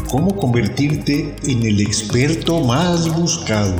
cómo convertirte en el experto más buscado.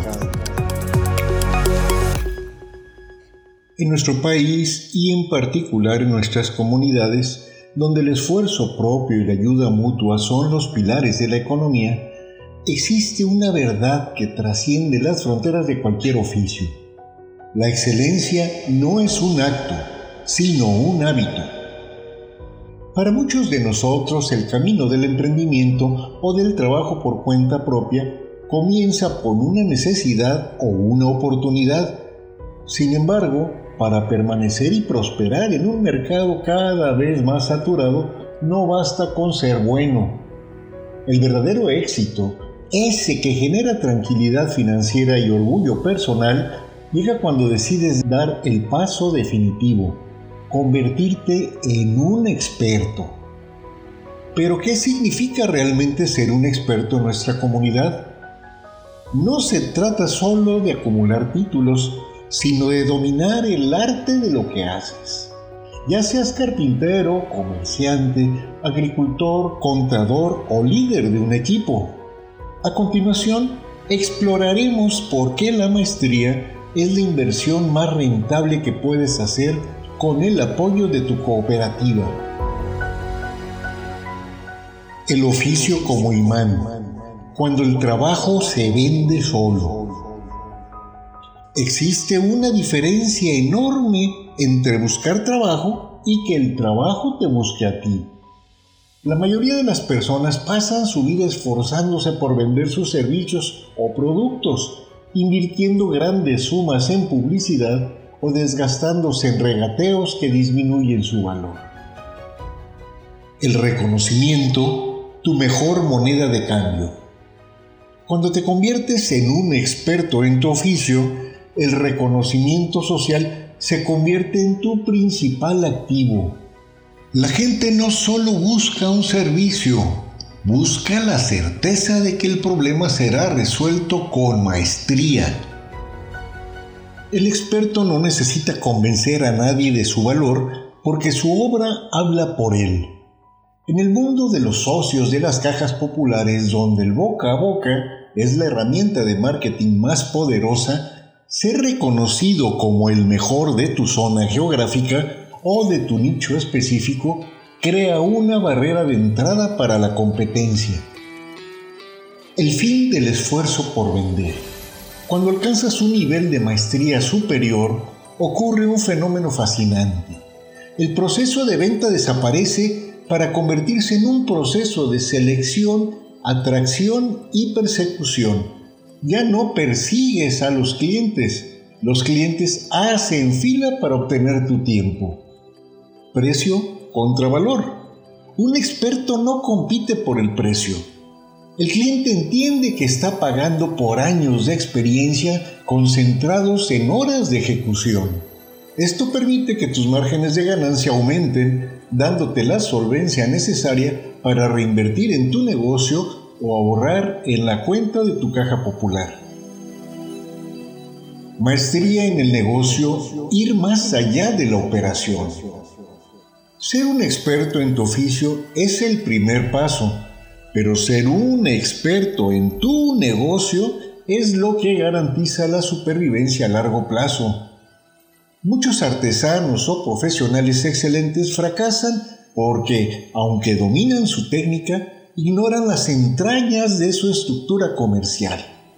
En nuestro país y en particular en nuestras comunidades, donde el esfuerzo propio y la ayuda mutua son los pilares de la economía, existe una verdad que trasciende las fronteras de cualquier oficio. La excelencia no es un acto, sino un hábito. Para muchos de nosotros, el camino del emprendimiento o del trabajo por cuenta propia comienza por una necesidad o una oportunidad. Sin embargo, para permanecer y prosperar en un mercado cada vez más saturado, no basta con ser bueno. El verdadero éxito, ese que genera tranquilidad financiera y orgullo personal, llega cuando decides dar el paso definitivo, convertirte en un experto. ¿Pero qué significa realmente ser un experto en nuestra comunidad? No se trata solo de acumular títulos, sino de dominar el arte de lo que haces. Ya seas carpintero, comerciante, agricultor, contador o líder de un equipo. A continuación, exploraremos por qué la maestría es la inversión más rentable que puedes hacer con el apoyo de tu cooperativa. El oficio como imán, cuando el trabajo se vende solo. Existe una diferencia enorme entre buscar trabajo y que el trabajo te busque a ti. La mayoría de las personas pasan su vida esforzándose por vender sus servicios o productos, invirtiendo grandes sumas en publicidad o desgastándose en regateos que disminuyen su valor. El reconocimiento, tu mejor moneda de cambio. Cuando te conviertes en un experto en tu oficio, el reconocimiento social se convierte en tu principal activo. La gente no solo busca un servicio, busca la certeza de que el problema será resuelto con maestría. El experto no necesita convencer a nadie de su valor porque su obra habla por él. En el mundo de los socios de las cajas populares, donde el boca a boca es la herramienta de marketing más poderosa, ser reconocido como el mejor de tu zona geográfica o de tu nicho específico crea una barrera de entrada para la competencia. El fin del esfuerzo por vender. Cuando alcanzas un nivel de maestría superior, ocurre un fenómeno fascinante. El proceso de venta desaparece para convertirse en un proceso de selección, atracción y persecución. Ya no persigues a los clientes hacen fila para obtener tu tiempo. Precio contra valor. Un experto no compite por el precio. El cliente entiende que está pagando por años de experiencia concentrados en horas de ejecución. Esto permite que tus márgenes de ganancia aumenten, dándote la solvencia necesaria para reinvertir en tu negocio o ahorrar en la cuenta de tu caja popular. Maestría en el negocio, ir más allá de la operación. Ser un experto en tu oficio es el primer paso, pero ser un experto en tu negocio es lo que garantiza la supervivencia a largo plazo. Muchos artesanos o profesionales excelentes fracasan porque, aunque dominan su técnica, ignoran las entrañas de su estructura comercial.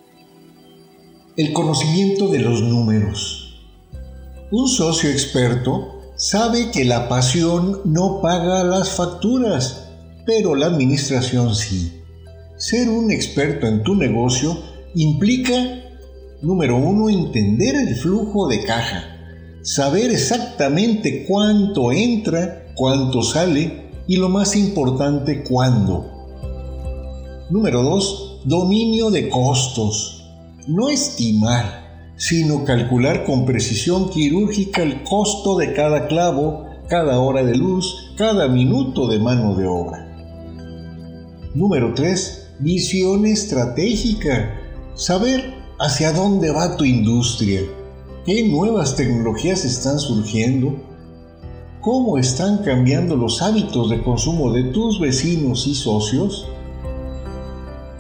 El conocimiento de los números. Un socio experto sabe que la pasión no paga las facturas, pero la administración sí. Ser un experto en tu negocio implica, número 1, entender el flujo de caja, saber exactamente cuánto entra, cuánto sale y lo más importante, cuándo. Número 2, dominio de costos. No estimar, sino calcular con precisión quirúrgica el costo de cada clavo, cada hora de luz, cada minuto de mano de obra. Número 3, visión estratégica. Saber hacia dónde va tu industria, qué nuevas tecnologías están surgiendo, cómo están cambiando los hábitos de consumo de tus vecinos y socios.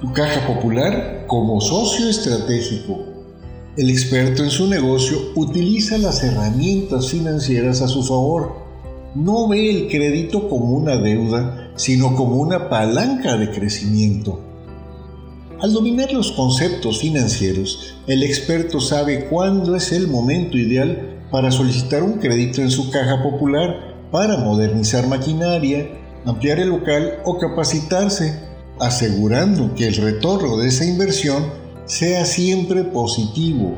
Tu caja popular como socio estratégico. El experto en su negocio utiliza las herramientas financieras a su favor. No ve el crédito como una deuda, sino como una palanca de crecimiento. Al dominar los conceptos financieros, el experto sabe cuándo es el momento ideal para solicitar un crédito en su caja popular para modernizar maquinaria, ampliar el local o capacitarse, asegurando que el retorno de esa inversión sea siempre positivo.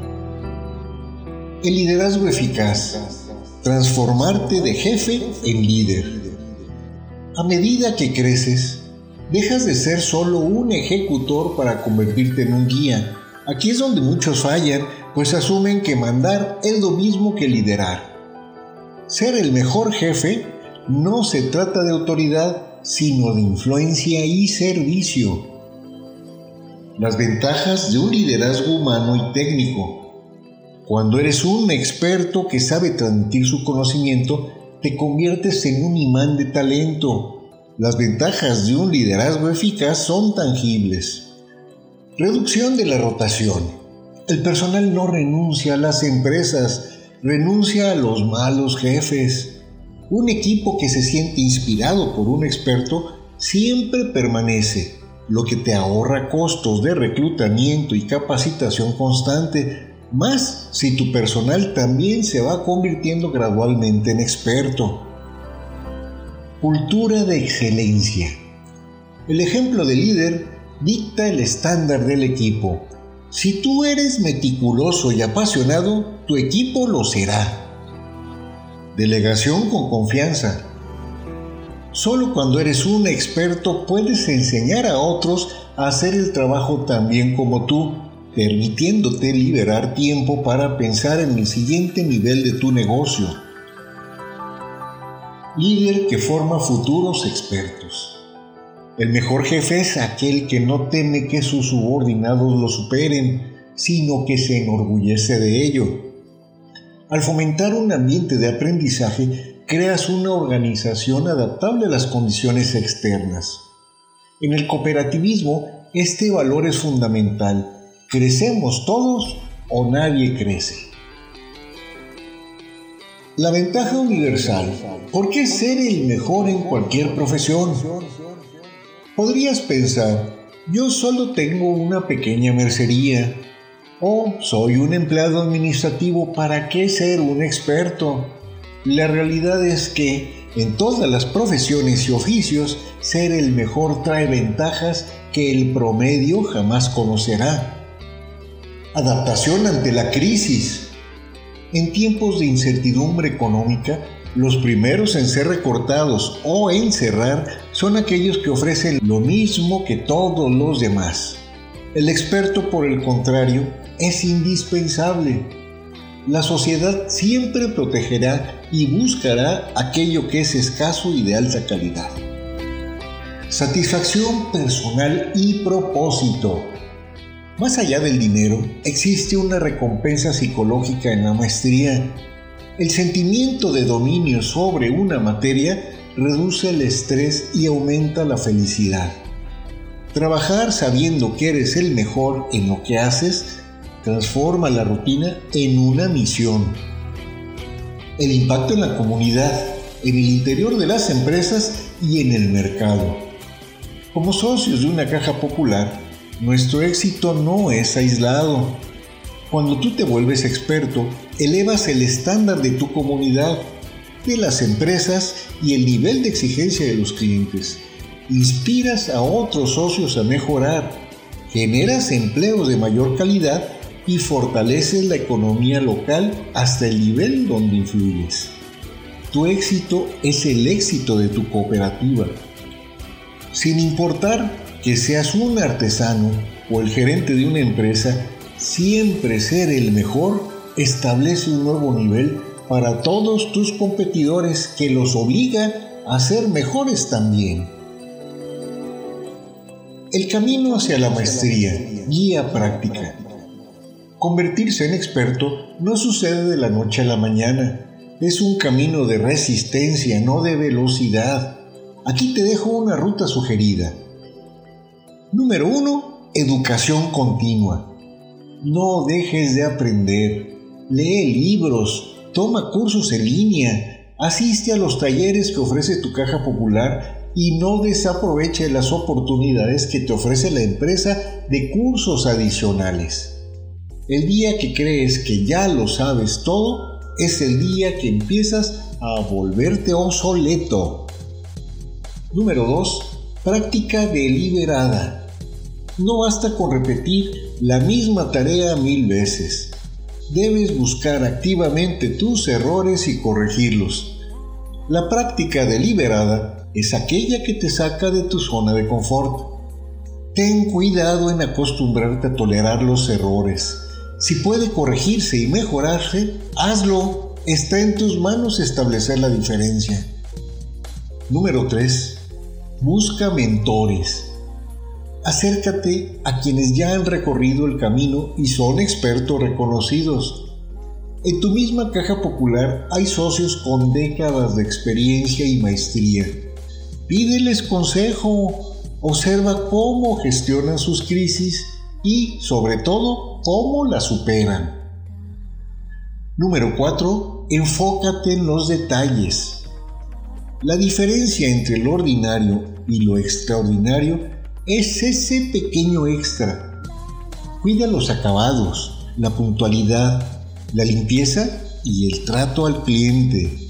El liderazgo eficaz. Transformarte de jefe en líder. A medida que creces, dejas de ser solo un ejecutor para convertirte en un guía. Aquí es donde muchos fallan, pues asumen que mandar es lo mismo que liderar. Ser el mejor jefe no se trata de autoridad, sino de influencia y servicio. Las ventajas de un liderazgo humano y técnico. Cuando eres un experto que sabe transmitir su conocimiento, te conviertes en un imán de talento. Las ventajas de un liderazgo eficaz son tangibles. Reducción de la rotación. El personal no renuncia a las empresas, renuncia a los malos jefes. Un equipo que se siente inspirado por un experto siempre permanece, lo que te ahorra costos de reclutamiento y capacitación constante, más si tu personal también se va convirtiendo gradualmente en experto. Cultura de excelencia. El ejemplo de líder dicta el estándar del equipo. Si tú eres meticuloso y apasionado, tu equipo lo será. Delegación con confianza. Solo cuando eres un experto puedes enseñar a otros a hacer el trabajo tan bien como tú, permitiéndote liberar tiempo para pensar en el siguiente nivel de tu negocio. Líder que forma futuros expertos. El mejor jefe es aquel que no teme que sus subordinados lo superen, sino que se enorgullece de ello. Al fomentar un ambiente de aprendizaje, creas una organización adaptable a las condiciones externas. En el cooperativismo, este valor es fundamental. ¿Crecemos todos o nadie crece? La ventaja universal. ¿Por qué ser el mejor en cualquier profesión? Podrías pensar, yo solo tengo una pequeña mercería, o soy un empleado administrativo, ¿para qué ser un experto? La realidad es que en todas las profesiones y oficios, ser el mejor trae ventajas que el promedio jamás conocerá. Adaptación ante la crisis. En tiempos de incertidumbre económica, los primeros en ser recortados o en cerrar son aquellos que ofrecen lo mismo que todos los demás. El experto, por el contrario, es indispensable. La sociedad siempre protegerá y buscará aquello que es escaso y de alta calidad. Satisfacción personal y propósito. Más allá del dinero, existe una recompensa psicológica en la maestría. El sentimiento de dominio sobre una materia reduce el estrés y aumenta la felicidad. Trabajar sabiendo que eres el mejor en lo que haces transforma la rutina en una misión. El impacto en la comunidad, en el interior de las empresas y en el mercado. Como socios de una caja popular, nuestro éxito no es aislado. Cuando tú te vuelves experto, elevas el estándar de tu comunidad, de las empresas y el nivel de exigencia de los clientes. Inspiras a otros socios a mejorar, generas empleos de mayor calidad y fortaleces la economía local hasta el nivel donde influyes. Tu éxito es el éxito de tu cooperativa. Sin importar que seas un artesano o el gerente de una empresa, siempre ser el mejor establece un nuevo nivel para todos tus competidores que los obliga a ser mejores también. El camino hacia la maestría, guía práctica. Convertirse en experto no sucede de la noche a la mañana. Es un camino de resistencia, no de velocidad. Aquí te dejo una ruta sugerida. Número 1. Educación continua. No dejes de aprender. Lee libros, toma cursos en línea, asiste a los talleres que ofrece tu Caja Popular y no desaproveche las oportunidades que te ofrece la empresa de cursos adicionales. El día que crees que ya lo sabes todo es el día que empiezas a volverte obsoleto. Número 2. Práctica deliberada. No basta con repetir la misma tarea 1000 veces. Debes buscar activamente tus errores y corregirlos. La práctica deliberada es aquella que te saca de tu zona de confort. Ten cuidado en acostumbrarte a tolerar los errores. Si puede corregirse y mejorarse, hazlo. Está en tus manos establecer la diferencia. Número 3. Busca mentores. Acércate a quienes ya han recorrido el camino y son expertos reconocidos. En tu misma Caja Popular hay socios con décadas de experiencia y maestría. Pídeles consejo, observa cómo gestionan sus crisis y, sobre todo, cómo las superan. Número 4. Enfócate en los detalles. La diferencia entre lo ordinario y lo extraordinario es ese pequeño extra. Cuida los acabados, la puntualidad, la limpieza y el trato al cliente.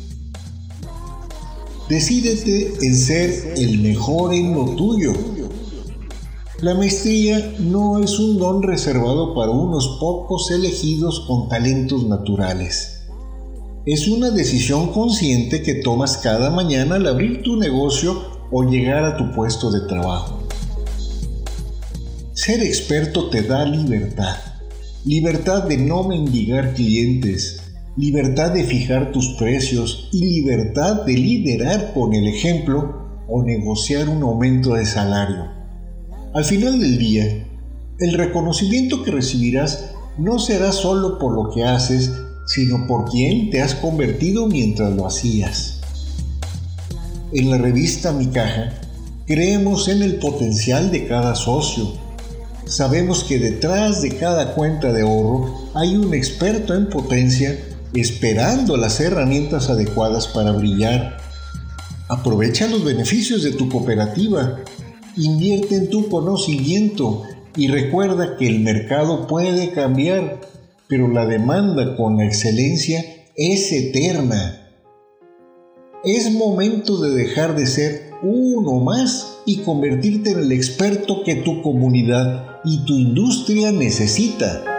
Decídete en ser el mejor en lo tuyo. La maestría no es un don reservado para unos pocos elegidos con talentos naturales. Es una decisión consciente que tomas cada mañana al abrir tu negocio o llegar a tu puesto de trabajo. Ser experto te da libertad. Libertad de no mendigar clientes, libertad de fijar tus precios y libertad de liderar con el ejemplo o negociar un aumento de salario. Al final del día, el reconocimiento que recibirás no será solo por lo que haces, sino por quien te has convertido mientras lo hacías. En la revista Mi Caja, creemos en el potencial de cada socio. Sabemos que detrás de cada cuenta de ahorro hay un experto en potencia esperando las herramientas adecuadas para brillar. Aprovecha los beneficios de tu cooperativa, invierte en tu conocimiento y recuerda que el mercado puede cambiar, pero la demanda con la excelencia es eterna. Es momento de dejar de ser uno más y convertirte en el experto que tu comunidad y tu industria necesita.